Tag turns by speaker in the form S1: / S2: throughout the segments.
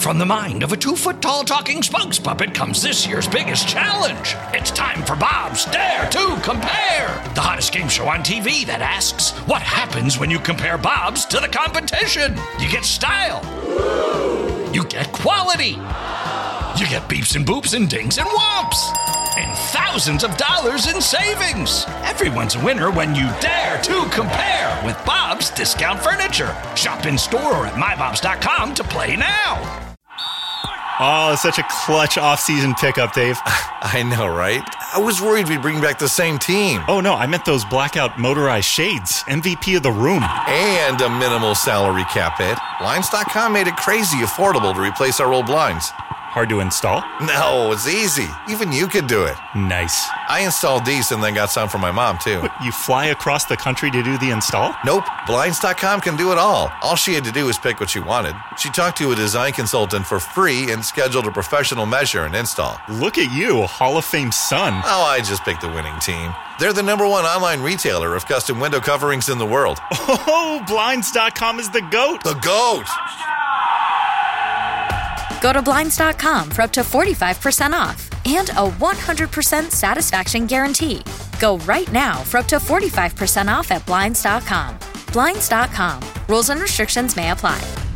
S1: From the mind of a 2-foot-tall talking spokes puppet comes this year's biggest challenge. It's time for Bob's Dare to Compare, the hottest game show on TV that asks, what happens when you compare Bobs to the competition? You get style. You get quality. You get beeps and boops and dings and whomps. And thousands of dollars in savings. Everyone's a winner when you dare to compare with Bob's Discount Furniture. Shop in store or at mybobs.com to play now.
S2: Oh, such a clutch off-season pickup, Dave.
S3: I know, right? I was worried we'd bring back the same team.
S2: Oh, no, I meant those blackout motorized shades. MVP of the room.
S3: And a minimal salary cap hit. Blinds.com made it crazy affordable to replace our old blinds.
S2: Hard to install?
S3: No, it's easy. Even you could do it.
S2: Nice.
S3: I installed these and then got some for my mom, too.
S2: But you fly across the country to do the install?
S3: Nope. Blinds.com can do it all. All she had to do was pick what she wanted. She talked to a design consultant for free and scheduled a professional measure and install.
S2: Look at you, Hall of Fame son.
S3: Oh, I just picked the winning team. They're the #1 online retailer of custom window coverings in the world.
S2: Oh, Blinds.com is the GOAT.
S3: The GOAT!
S4: Go to Blinds.com for up to 45% off and a 100% satisfaction guarantee. Go right now for up to 45% off at Blinds.com. Blinds.com. Rules and restrictions may apply.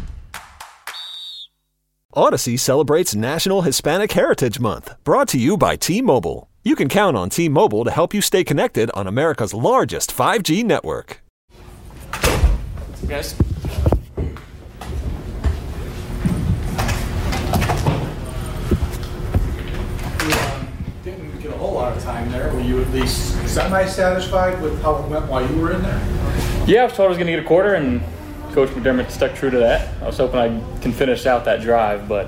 S5: Odyssey celebrates National Hispanic Heritage Month, brought to you by T-Mobile. You can count on T-Mobile to help you stay connected on America's largest 5G network.
S6: Guys. Didn't get a whole lot of time there. Were you at least semi-satisfied with how it went while you were in there?
S7: Yeah, I was told I was going to get a quarter, and Coach McDermott stuck true to that. I was hoping I can finish out that drive, but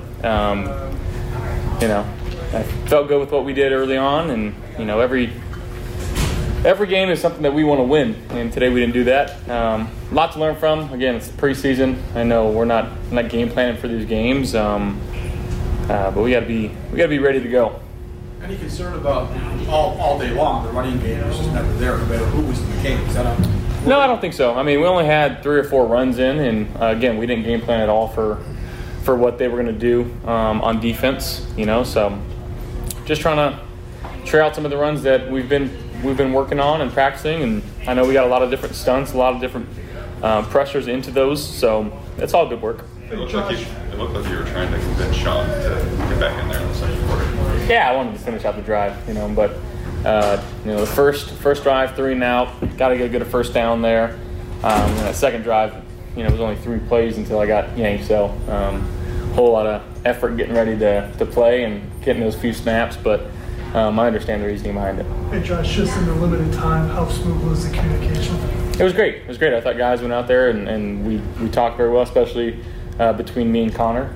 S7: I felt good with what we did early on, and every game is something that we want to win, and today we didn't do that. A lot to learn from. Again, it's the preseason. I know we're not game planning for these games, but we got to be ready to go.
S6: Any concern about all day long the running game was just never there, no matter who was in the game? Is that
S7: No, I don't think so. I mean, we only had 3 or 4 runs in, and again, we didn't game plan at all for what they were going to do on defense. So just trying to try out some of the runs that we've been working on and practicing, and I know we got a lot of different stunts, a lot of different pressures into those. So it's all good work.
S8: It looked like you were trying to convince Sean to get back in there in the second quarter.
S7: Yeah, I wanted to finish out the drive, but the first drive, 3 and out, got to get a good first down there. And that second drive, it was only 3 plays until I got yanked, so whole lot of effort getting ready to play and getting those few snaps, but I understand the reasoning behind it.
S9: Hey Josh, just in the limited time, how smooth was the communication?
S7: It was great. I thought guys went out there and we talked very well, especially between me and Connor.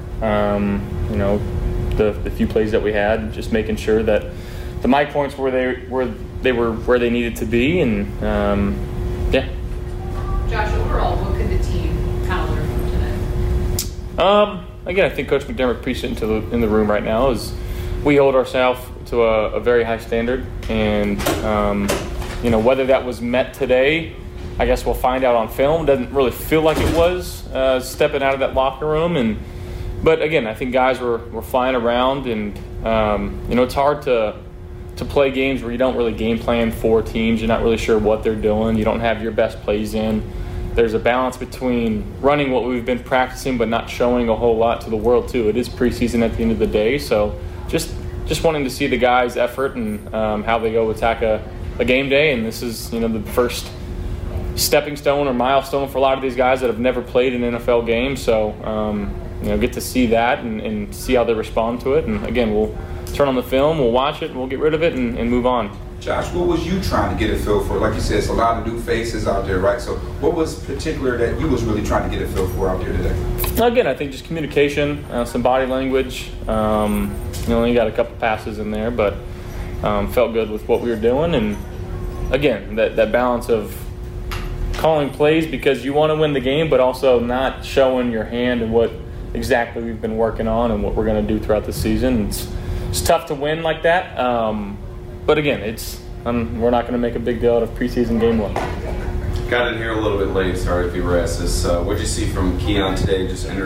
S7: The few plays that we had, just making sure that the mic points were where they needed to be, and yeah.
S10: Josh, overall, what could the team kind of learn from today?
S7: Again, I think Coach McDermott preached it in the room right now is we hold ourselves to a very high standard, and whether that was met today, I guess we'll find out on film. Doesn't really feel like it was stepping out of that locker room, but again, I think guys were flying around, and it's hard to play games where you don't really game plan for teams. You're not really sure what they're doing. You don't have your best plays in. There's a balance between running what we've been practicing but not showing a whole lot to the world too. It is preseason at the end of the day, so just wanting to see the guys' effort and how they go attack a game day. And this is the first stepping stone or milestone for a lot of these guys that have never played an NFL game. So get to see that and see how they respond to it. And again, we'll turn on the film, we'll watch it, and we'll get rid of it and move on.
S11: Josh, what was you trying to get a feel for? Like you said, it's a lot of new faces out there, right? So what was particular that you was really trying to get a feel for out there today?
S7: Again, I think just communication, some body language. Only got a couple passes in there, but felt good with what we were doing. And again, that balance of calling plays because you want to win the game, but also not showing your hand and what exactly we've been working on and what we're going to do throughout the season. It's tough to win like that. But again, we're not going to make a big deal out of preseason game 1.
S8: Got in here a little bit late. Sorry if you were asked this. What did you see from Keon today? Just energy before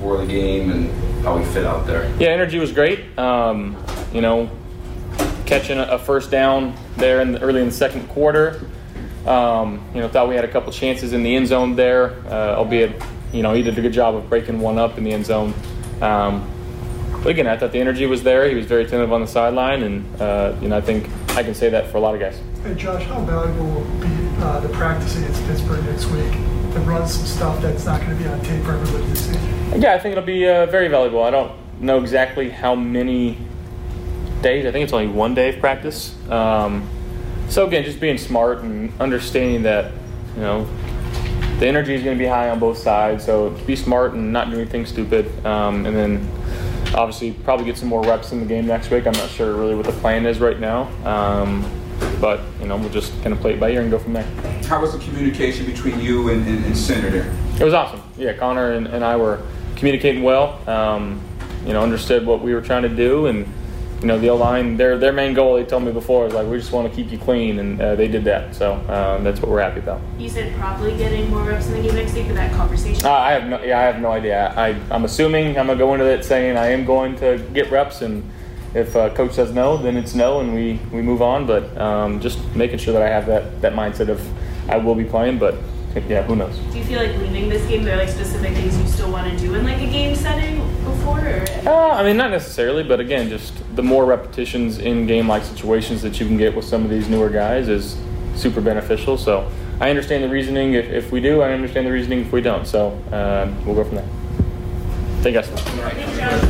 S11: before the game and how he fit out there?
S7: Yeah, energy was great. You know, catching a first down there early in the second quarter. You know, thought we had a couple chances in the end zone there, albeit, you know, he did a good job of breaking one up in the end zone. But again, I thought the energy was there. He was very attentive on the sideline, and you know, I think I can say that for a lot of guys.
S9: Hey Josh, how valuable will be the practice against Pittsburgh next week to run some stuff that's not going to be on tape for everybody to see?
S7: Yeah, I think it'll be very valuable. I don't know exactly how many days. I think it's only 1 day of practice. So again, just being smart and understanding that, you know, the energy is going to be high on both sides. So be smart and not do anything stupid. And then obviously probably get some more reps in the game next week. I'm not sure really what the plan is right now. But, you know, we'll just kind of play it by ear and go from there.
S11: How was the communication between you and Center there?
S7: It was awesome. Yeah, Connor and I were communicating well. You know, understood what we were trying to do, and you know, the O-line, their main goal, they told me before, was like, we just want to keep you clean, and they did that. So that's what we're happy about.
S12: You said probably getting more reps in the game next week for that conversation.
S7: I have no idea. I'm assuming I'm gonna go into it saying I am going to get reps, and if coach says no, then it's no, and we move on. But just making sure that I have that mindset of I will be playing, but yeah, who knows?
S12: Do you feel like leaving this game, there are like specific things you still want to do in like a game setting before? Or?
S7: I mean, not necessarily, but again, just the more repetitions in game-like situations that you can get with some of these newer guys is super beneficial. So I understand the reasoning if we do. I understand the reasoning if we don't. So we'll go from there. Thank you guys.
S12: Thanks, Josh.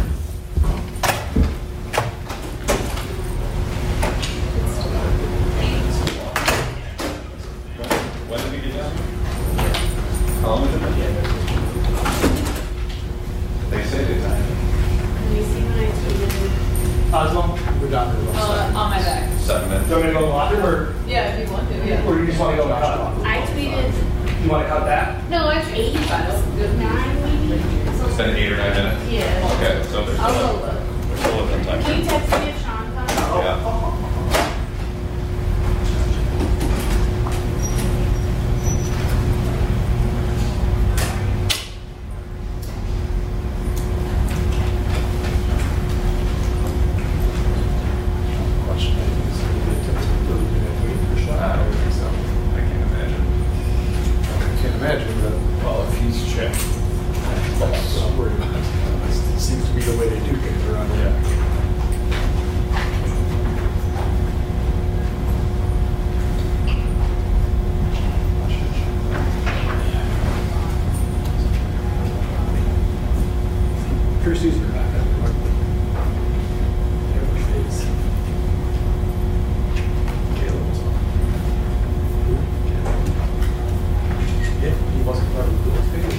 S8: How long was it? They say they time.
S12: Let me see when I tweeted.
S6: As long as we're done.
S10: On my back.
S8: 7 minutes.
S6: Do you want me to go in the locker or?
S10: Yeah, if you want to, yeah.
S6: Or do you just want to go in the cut?
S12: I tweeted.
S6: You want to cut that?
S10: No, actually 85.
S12: 9 maybe?
S8: It's been 8 or 9 minutes?
S12: Yeah.
S8: Okay, so there's
S10: I'll
S8: still
S10: go look.
S8: there's still a time.
S12: Can you text me if Sean comes?
S8: Yeah.
S6: Figures, though, I mean.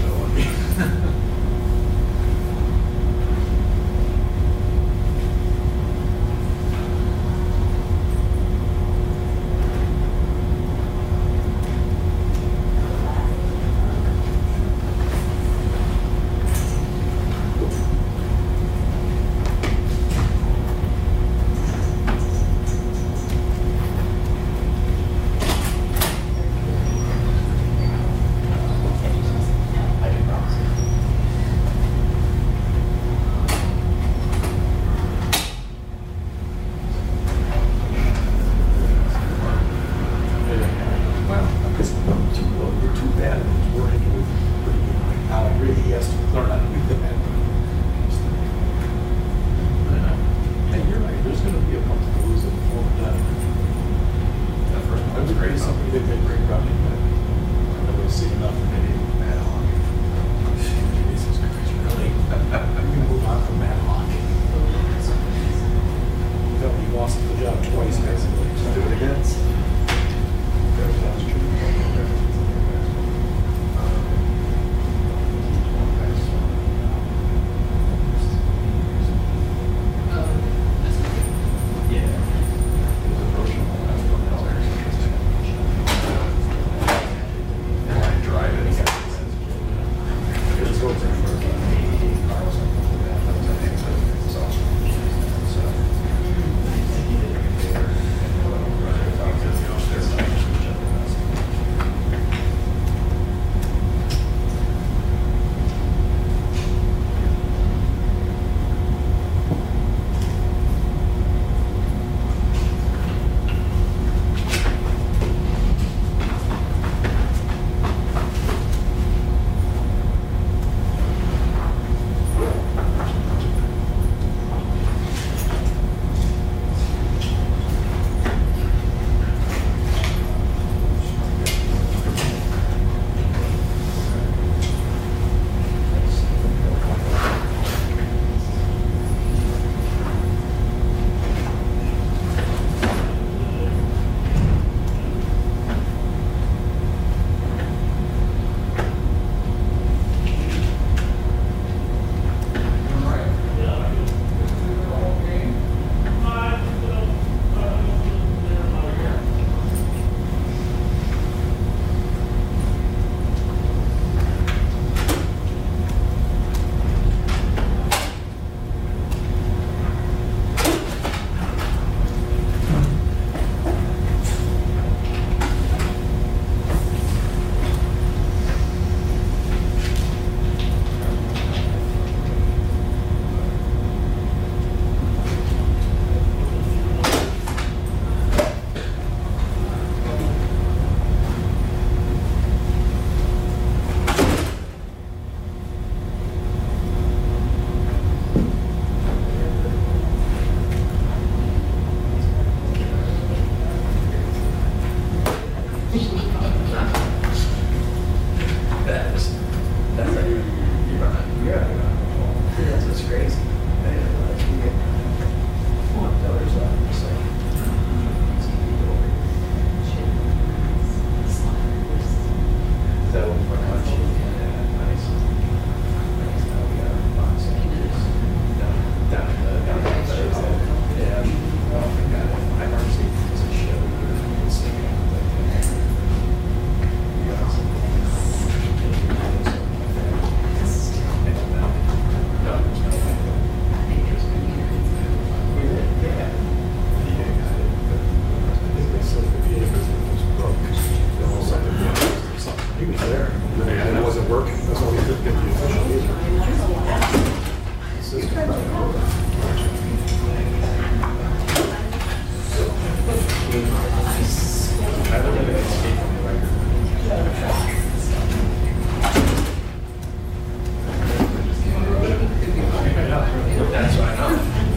S13: That's what I know.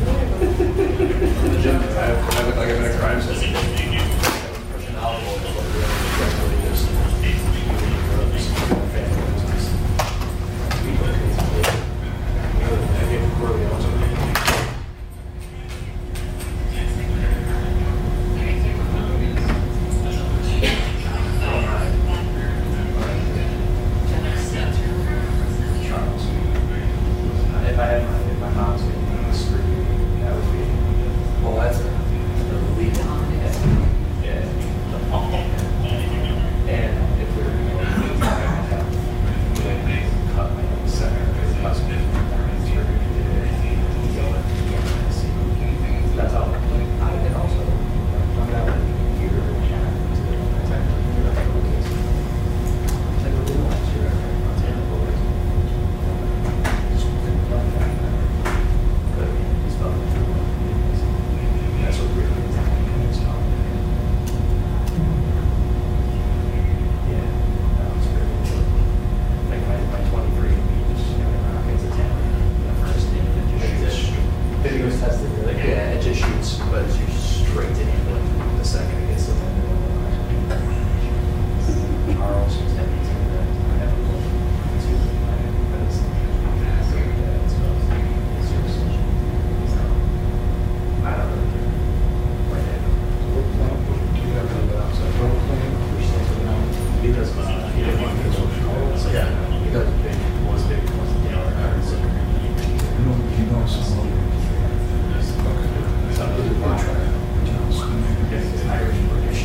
S13: I look like I'm in a crime scene. If I had my mom's getting on the street, that would be, well, that's a lead on. Yeah. And if we were going to cut my center, that's all. I can also come out and computer and chat that's what really is yeah, that was pretty cool. Like my 23, just rockets a 10 the first thing that just shoots. Did it was tested really? Yeah, it just shoots, but it's shoots straight to England the second it gets to the Charles was heavy to that. I have a little too but it's I don't really care. Because he didn't want to go to so yeah, he does big, was big, wasn't the other guys. He knows some Irish, British,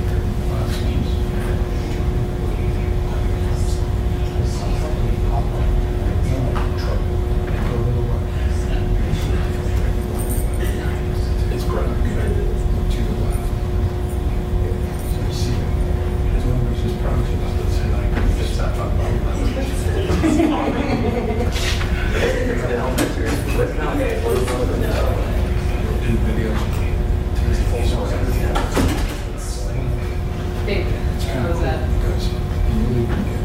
S13: it's great. To the left. So you see it. As long as it's promises, let's say like, it's not talking about do videos.
S10: Big. How was that?
S13: Because you really can get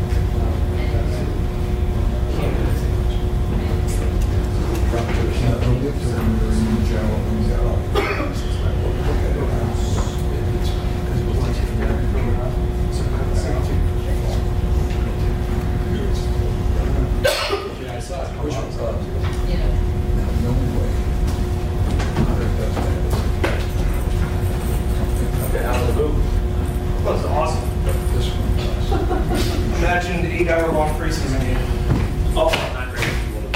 S14: That's awesome. Imagine 8-hour-long preseason game. Oh, not great.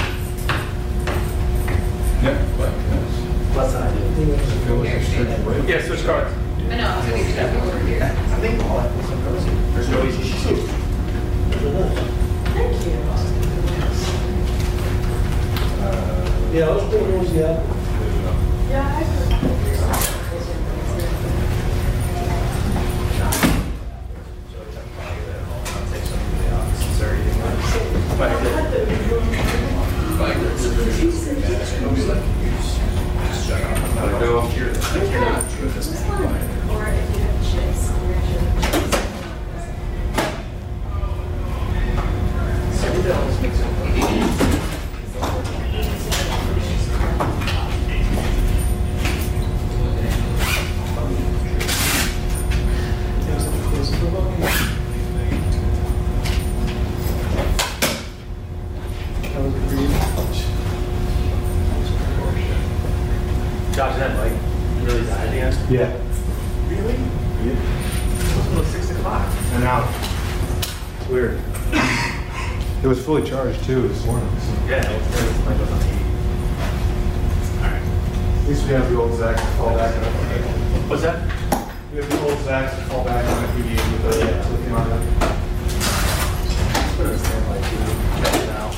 S13: Yeah,
S14: Less than I did. Yeah, switch cards.
S10: I know, I was going to get that over here.
S14: I think all that was cozy. There's no easy shoot.
S12: Thank you.
S14: Yeah, those big ones, yeah.
S12: Yeah, I
S14: Josh, that bike really died again?
S6: Yeah.
S14: Really?
S6: Yeah.
S14: It was about 6 o'clock.
S6: And now, it's weird. It was fully charged too this morning. So.
S14: Yeah, it was like on 80. Alright.
S6: At least we have the old Zach to fall back on.
S14: What's that?
S6: We have the old Zach to fall back on if we need with the lithium on it.
S14: Put it in standby too. Now.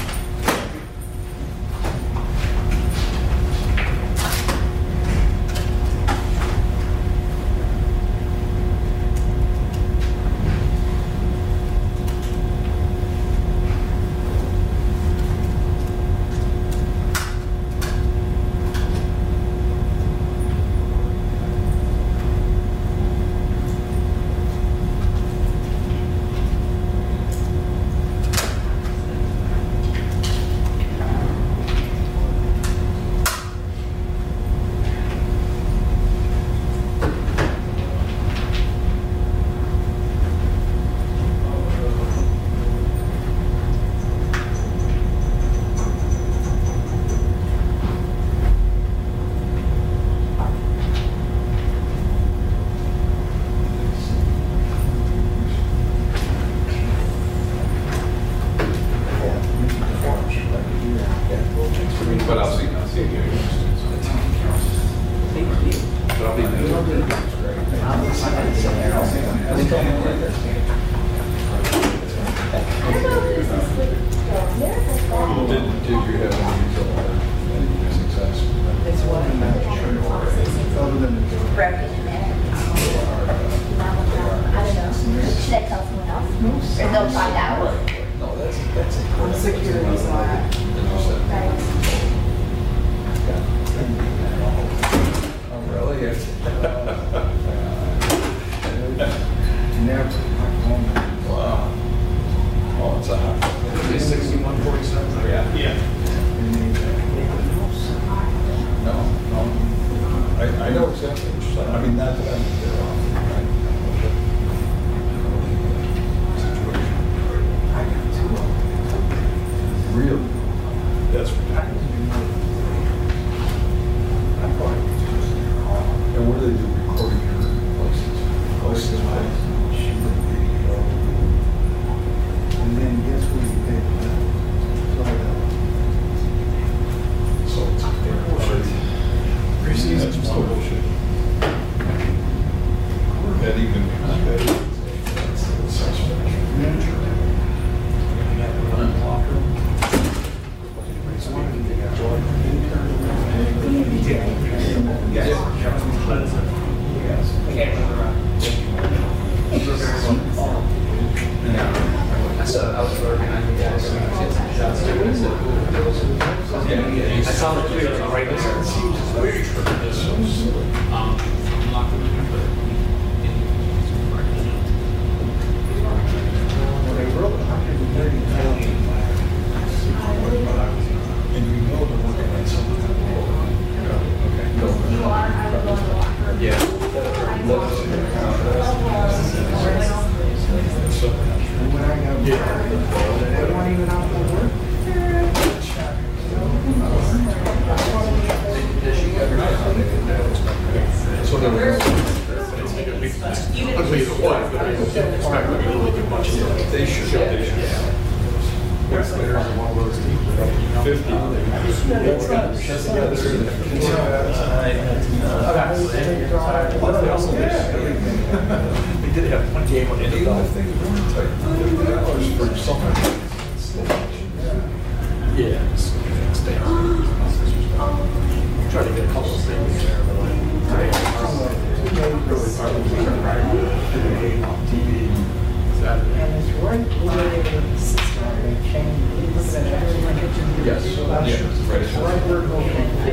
S6: Did you have any success?
S15: It's one of them.
S16: I don't know. Should I tell someone else? Or they'll find out?
S6: No, that's it.
S15: On security side.
S6: Oh, really?
S15: Never.
S6: Wow. Oh, it's a hot.
S13: It's 6147.
S6: Yeah. No. I know exactly what you're saying. I mean, not that I'm there off. Really? That's ridiculous. And what do they do, recording your places?
S15: And then guess where you pay for that?
S6: So it's bullshit. Preseason, that's still bullshit. That even
S13: I was organizing guys. I saw the tweet on the right there.
S6: and you know they're working on something. So they were they should. That's one of those teams. 50. They did have one game on the end of the thing. $50 for something. Yeah. Try to get a couple of things there, but TV.
S15: And it's right where the system they change.
S6: Yes.
S15: Right where it goes.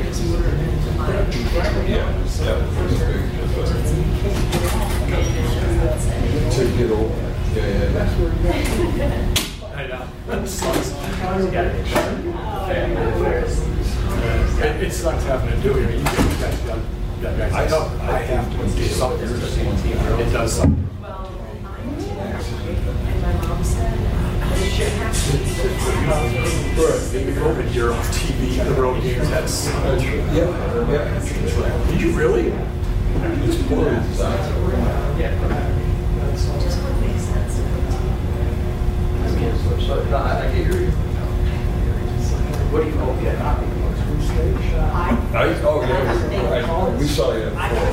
S6: To get over. Yeah.
S15: That's where you
S13: I know. That sucks.
S6: It sucks having to do it. You guys got guys. I have to do something. It does something. Right. You're on TV, the road games. That's yeah. Did you really? It's more than that.
S13: No, I can hear you. What do you call it?
S6: We saw you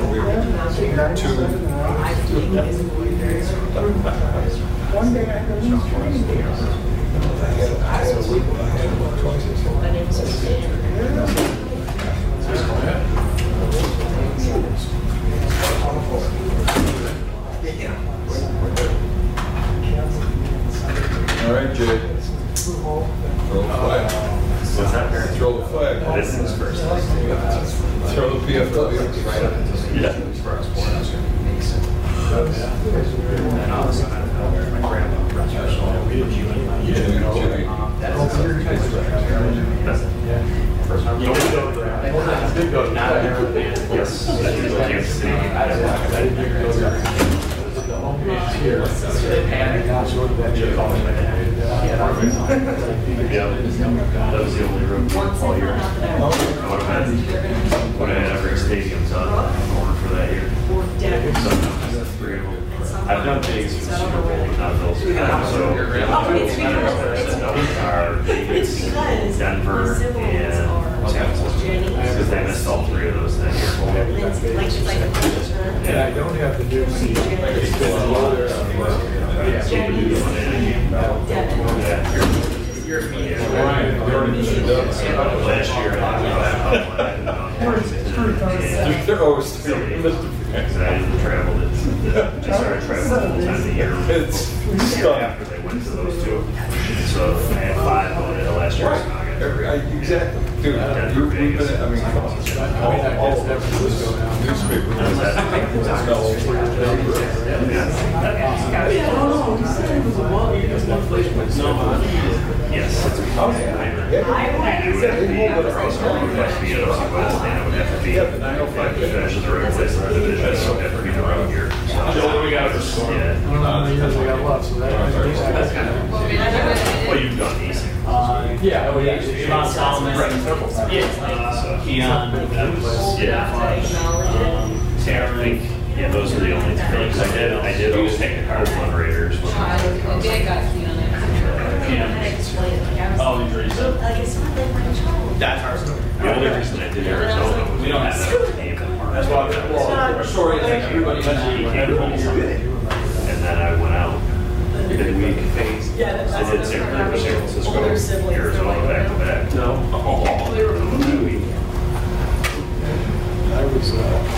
S15: One day I go to the training games.
S6: I had about twice as long. All right, Jay. Throw the flag.
S13: What's that?
S6: Throw the flag.
S13: This is first.
S6: Throw the PFW.
S13: Yeah. And also, my grandma runs her show. You did go now. Yes. Kansas City. I didn't go there. Here. That was the only room all year. What I had every stadium's on for that year. I've done things for the Super Bowl, not those. So Vegas, Denver, and San Francisco.
S8: They're always still.
S13: I didn't travel. I started traveling full time the year after they went to those two. So I had 5 going into last year.
S8: Exactly. Dude, we've been, I mean, come on. All of us newspaper.
S13: Yes. Well, you've done these.
S14: Sean Solomon, Keon,
S13: Taryn. Yeah, those are the only 3 things I did always take the card on Raiders.
S14: Oh, Teresa.
S13: That's our story. The only reason I did Arizona was we don't have that game.
S14: That's why our story is like everybody
S13: and then I went out midweek. I did San Francisco, Arizona back to back. No. Midweek.
S6: I was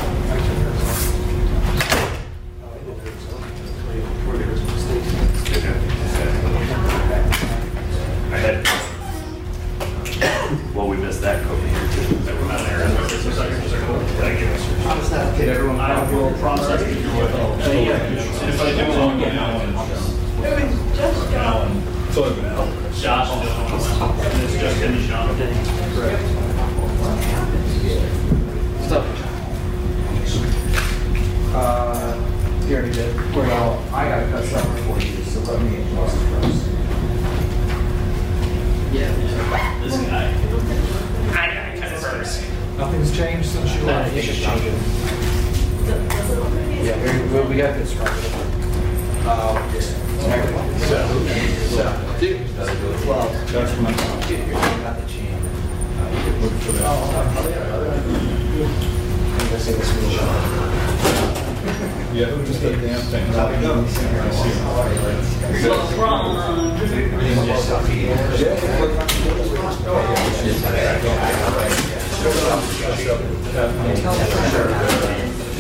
S13: I had. Well, we missed that COVID here too. That we're not there.
S14: Did everyone have a little process? If I do one, Josh, it's just in the genre.
S15: You already did. Well, I got to cut something for you, so let me adjust first.
S14: Yeah, this guy. I got to cut it first.
S6: Nothing's changed since you left.
S15: Yeah, we got this right.
S8: Yeah, just a damn thing. I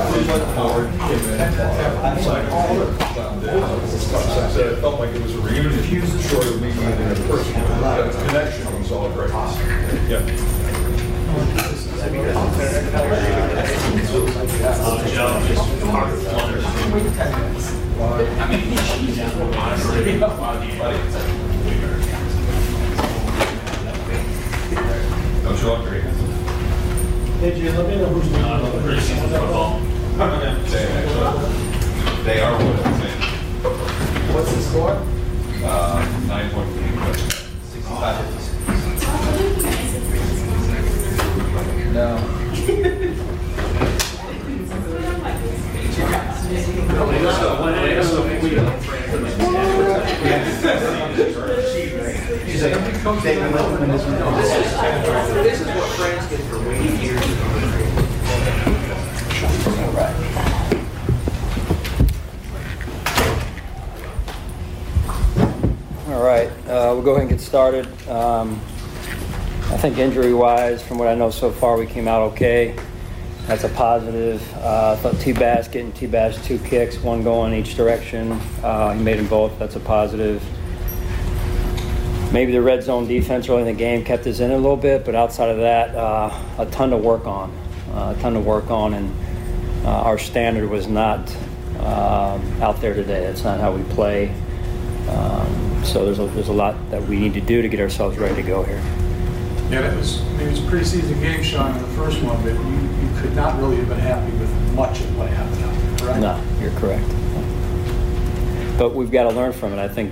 S8: felt like it was a reunion. Short of me being in person, that connection was all great. Yeah. Don't you agree?
S15: Did you let me know who's
S13: football?
S8: They are what I'm saying.
S15: What's the score?
S8: 9.3.
S15: 65. No.
S14: She's like, this is what friends get for waiting years.
S17: All right, we'll go ahead and get started. I think injury-wise, from what I know so far, we came out okay. That's a positive. I thought T-Bass getting T-Bass 2 kicks, 1 going each direction. He made them both. That's a positive. Maybe the red zone defense early in the game kept us in a little bit, but outside of that, a ton to work on. And our standard was not out there today. That's not how we play. So there's a lot that we need to do to get ourselves ready to go here.
S6: Yeah, it was a preseason game, Sean, in the first one, but you could not really have been happy with much of what happened out there, correct?
S17: No, you're correct. But we've got to learn from it. I think,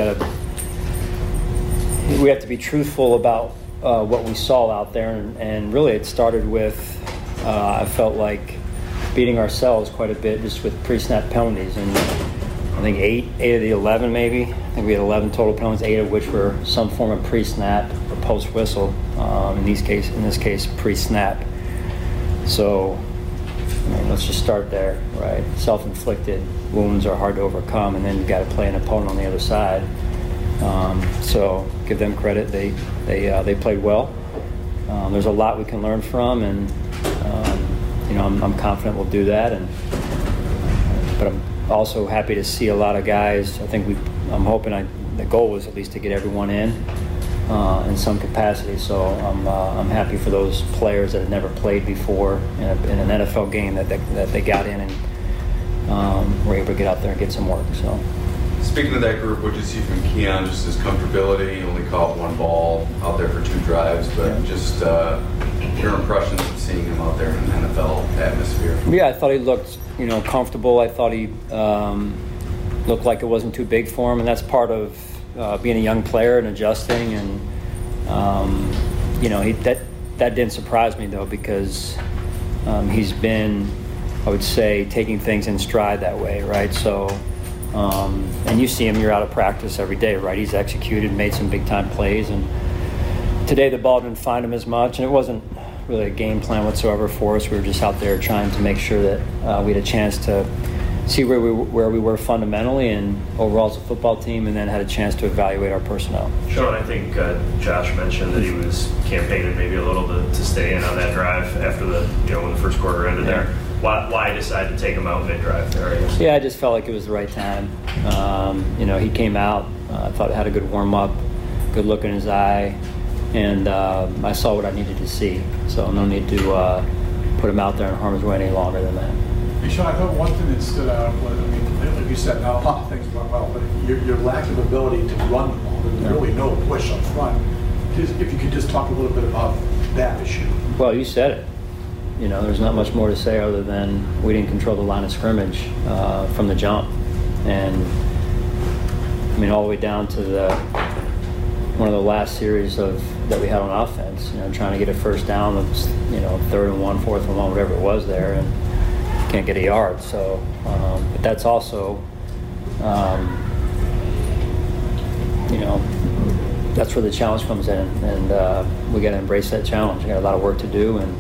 S17: we have to be truthful about what we saw out there, and really it started with, I felt like, beating ourselves quite a bit just with pre-snap penalties, and I think 8 of the 11 maybe. I think we had 11 total penalties, 8 of which were some form of pre-snap or post-whistle. In this case, pre-snap. So, let's just start there, right? Self-inflicted wounds are hard to overcome, and then you've got to play an opponent on the other side. So give them credit. They played well. there's a lot we can learn from, and I'm confident we'll do that. But I'm also happy to see a lot of guys. I'm hoping the goal was at least to get everyone in some capacity. So I'm happy for those players that had never played before in an NFL game that they got in and were able to get out there and get some work. So.
S18: Speaking of that group, what did you see from Keon? Just his comfortability. He only caught one ball out there for 2 drives, but just your impressions of seeing him out there in an NFL atmosphere.
S17: Yeah, I thought he looked, comfortable. I thought he looked like it wasn't too big for him, and that's part of being a young player and adjusting. And that didn't surprise me though, because he's been, I would say, taking things in stride that way, right? So. And you see him, you're out of practice every day, right? He's executed, made some big time plays, and today the ball didn't find him as much, and it wasn't really a game plan whatsoever for us. We were just out there trying to make sure that we had a chance to see where we were fundamentally and overall as a football team, and then had a chance to evaluate our personnel.
S13: Sean, I think Josh mentioned that he was campaigning maybe a little bit to stay in on that drive after when the first quarter ended there. Why decide to take him out mid-drive there?
S17: Yeah, I just felt like it was the right time. He came out. I thought he had a good warm-up, good look in his eye, and I saw what I needed to see. So no need to put him out there in harm's way any longer than that.
S6: Hey, Sean, I thought one thing that stood out was, like you said, now a lot of things went well, but your lack of ability to run the ball. There's really no push up front. If you could just talk a little bit about that issue.
S17: Well, you said it. There's not much more to say other than we didn't control the line of scrimmage from the jump. And, all the way down to one of the last series that we had on offense, trying to get a first down, of 3rd and 1, 4th and 1, whatever it was there, and can't get a yard. So, but that's also, that's where the challenge comes in. And we got to embrace that challenge. We got a lot of work to do, and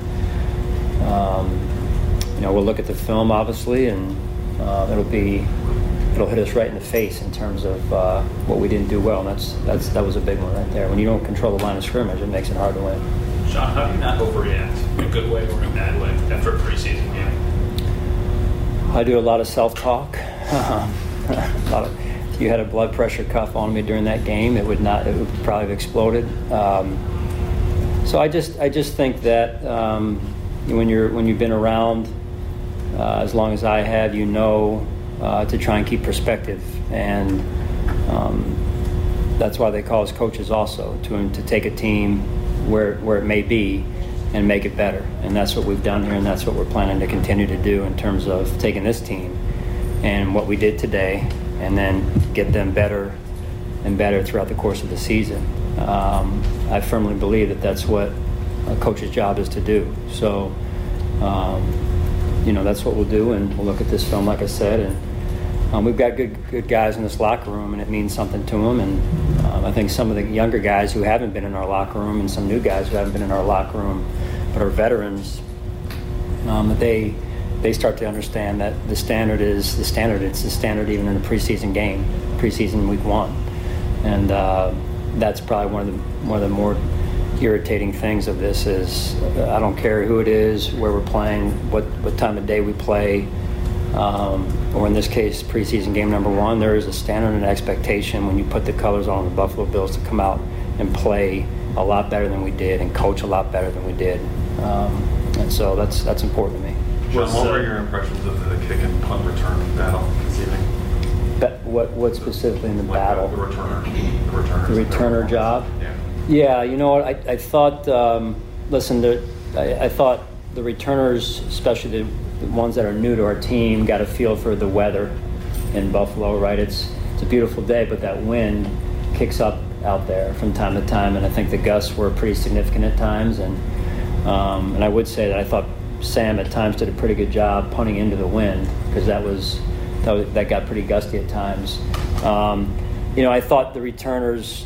S17: we'll look at the film obviously, and it'll hit us right in the face in terms of what we didn't do well. And that was a big one right there. When you don't control the line of scrimmage, it makes it hard to win.
S19: Sean, how do you not overreact in a good way or a bad way after a preseason game?
S17: I do a lot of self-talk. If you had a blood pressure cuff on me during that game, it would probably have exploded. So I just think that when you've been around as long as I have, to try and keep perspective, and that's why they call us coaches also, to take a team where it may be and make it better. And that's what we've done here, and that's what we're planning to continue to do in terms of taking this team and what we did today, and then get them better and better throughout the course of the season. I firmly believe that that's what a coach's job is to do. So, that's what we'll do, and we'll look at this film, like I said, and we've got good guys in this locker room, and it means something to them. And I think some of the younger guys who haven't been in our locker room, and some new guys who haven't been in our locker room, but are veterans, that they start to understand that the standard is the standard. It's the standard even in a preseason game, preseason week 1, and that's probably one of the more irritating things of this is I don't care who it is, where we're playing, what time of day we play, or in this case preseason game number 1, there is a standard and expectation when you put the colors on the Buffalo Bills to come out and play a lot better than we did and coach a lot better than we did, and so that's important to me.
S19: What were your impressions of the kick and punt return battle this evening?
S17: What specifically in the battle?
S19: The returner
S17: job? Yeah, you know what? I thought. I thought the returners, especially the ones that are new to our team, got a feel for the weather in Buffalo. Right? It's a beautiful day, but that wind kicks up out there from time to time, and I think the gusts were pretty significant at times. And I would say that I thought Sam at times did a pretty good job punting into the wind, because that got pretty gusty at times. I thought the returners,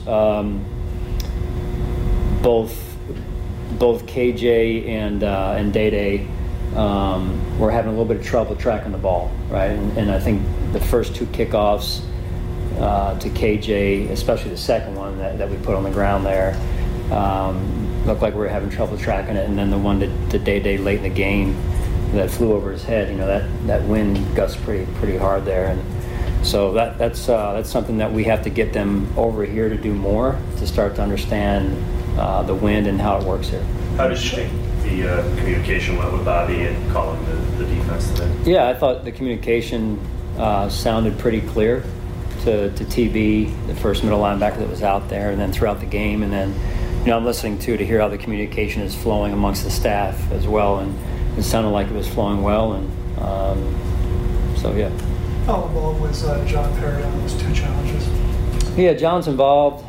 S17: both KJ and Day were having a little bit of trouble tracking the ball, right? And I think the first 2 kickoffs to KJ, especially the second one that we put on the ground there, looked like we were having trouble tracking it, and then the one to Day late in the game that flew over his head, that wind gusts pretty hard there, and so that's something that we have to get them over here to do more to start to understand the wind and how it works here.
S19: How did you think the communication went with Bobby and calling the defense today? Yeah,
S17: I thought the communication sounded pretty clear to TB, the first middle linebacker that was out there, and then throughout the game, and then I'm listening to hear how the communication is flowing amongst the staff as well, and it sounded like it was flowing well, and so yeah.
S9: How involved was John Perry on those two challenges?
S17: Yeah, John's involved.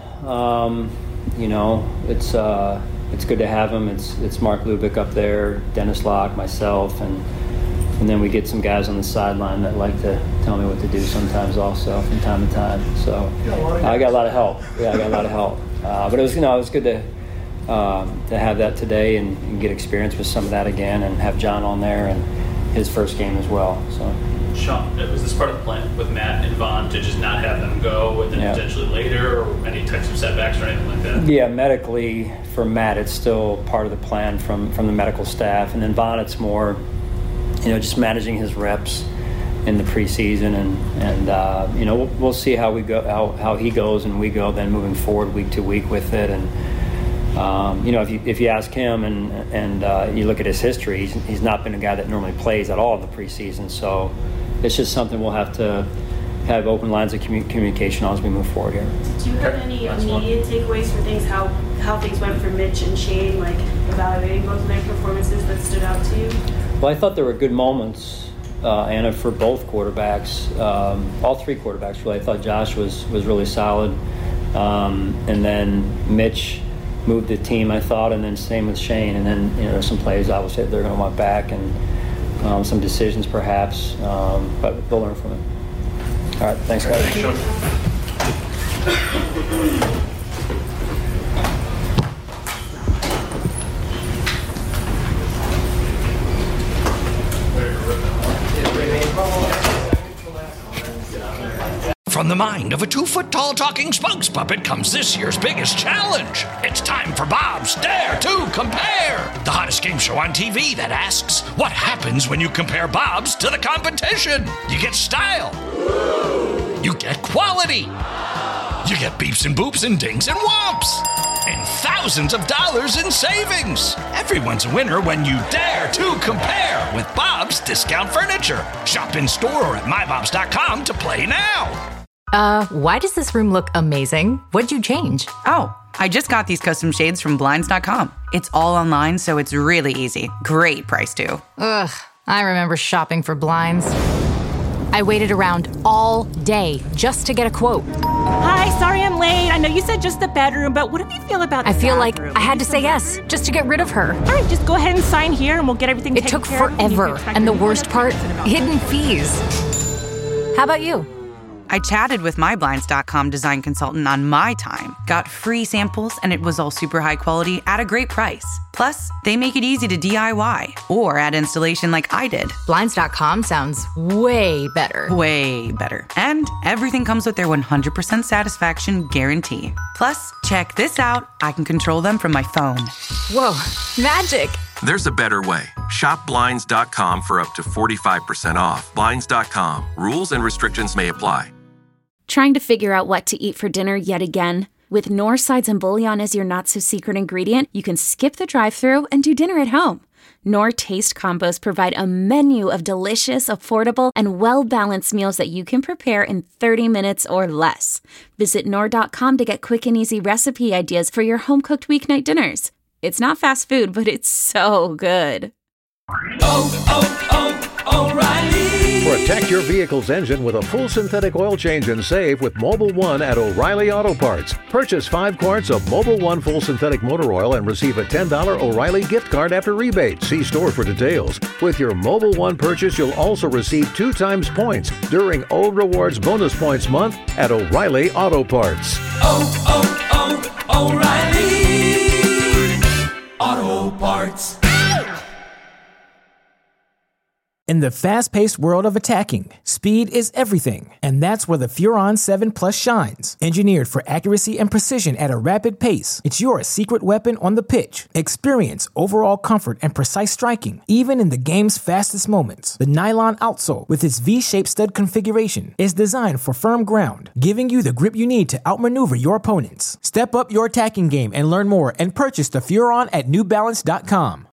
S17: It's good to have him. It's Mark Lubick up there, Dennis Locke, myself, and then we get some guys on the sideline that like to tell me what to do sometimes also from time to time. So I got a lot of help. Yeah, I got a lot of help. But it was good to have that today and get experience with some of that again, and have John on there and his first game as well. So.
S19: Sean, was this part of the plan with Matt and Vaughn to just not have them go and then potentially later, or any types of setbacks or anything like that? Yeah, medically for Matt, it's still part of the plan from the medical staff, and then Vaughn, it's more, just managing his reps in the preseason, and we'll see how we go, how he goes and we go then moving forward week to week with it, and if you ask him and you look at his history, he's not been a guy that normally plays at all in the preseason, so it's just something we'll have to have open lines of communication on as we move forward here.
S12: Do you have any immediate takeaways for things, how things went for Mitch and Shane, like evaluating both of their performances that stood out to you?
S17: Well, I thought there were good moments, Anna, for both quarterbacks, all three quarterbacks really. I thought Josh was really solid, and then Mitch moved the team, I thought, and then same with Shane, and then there's some plays obviously they're going to want back, and some decisions perhaps, but they'll learn from it. All right, thanks guys.
S19: Thanks, Sean.
S1: From the mind of a 2-foot-tall talking spokes puppet comes this year's biggest challenge. It's time for Bob's Dare to Compare, the hottest game show on TV that asks, what happens when you compare Bob's to the competition? You get style. You get quality. You get beeps and boops and dings and whomps. And thousands of dollars in savings. Everyone's a winner when you dare to compare with Bob's Discount Furniture. Shop in store or at mybobs.com to play now.
S20: Why does this room look amazing? What'd you change?
S21: Oh, I just got these custom shades from Blinds.com. It's all online, so it's really easy. Great price, too.
S20: Ugh, I remember shopping for blinds. I waited around all day just to get a quote.
S22: Hi, sorry I'm late. I know you said just the bedroom, but what do you feel about the
S20: I feel
S22: bathroom?
S20: like I had to say yes, just to get rid of her.
S22: All right, just go ahead and sign here and we'll get everything taken care of.
S20: It took forever, and the worst part, hidden fees. How about you?
S21: I chatted with my Blinds.com design consultant on my time, got free samples, and it was all super high quality at a great price. Plus, they make it easy to DIY or add installation like I did.
S20: Blinds.com sounds way better.
S21: Way better. And everything comes with their 100% satisfaction guarantee. Plus, check this out. I can control them from my phone.
S20: Whoa, magic.
S23: There's a better way. Shop Blinds.com for up to 45% off. Blinds.com. Rules and restrictions may apply.
S24: Trying to figure out what to eat for dinner yet again? With Knorr sides and bouillon as your not-so-secret ingredient, you can skip the drive-thru and do dinner at home. Knorr Taste Combos provide a menu of delicious, affordable, and well-balanced meals that you can prepare in 30 minutes or less. Visit Knorr.com to get quick and easy recipe ideas for your home-cooked weeknight dinners. It's not fast food, but it's so good.
S25: O'Reilly. Protect your vehicle's engine with a full synthetic oil change and save with Mobil 1 at O'Reilly Auto Parts. Purchase 5 quarts of Mobil 1 full synthetic motor oil and receive a $10 O'Reilly gift card after rebate. See store for details. With your Mobil 1 purchase, you'll also receive 2 times points during O Rewards Bonus Points Month at O'Reilly Auto Parts.
S26: O'Reilly Auto Parts.
S2: In the fast-paced world of attacking, speed is everything, and that's where the Furon 7 Plus shines. Engineered for accuracy and precision at a rapid pace, it's your secret weapon on the pitch. Experience overall comfort and precise striking, even in the game's fastest moments. The nylon outsole, with its V-shaped stud configuration, is designed for firm ground, giving you the grip you need to outmaneuver your opponents. Step up your attacking game and learn more and purchase the Furon at NewBalance.com.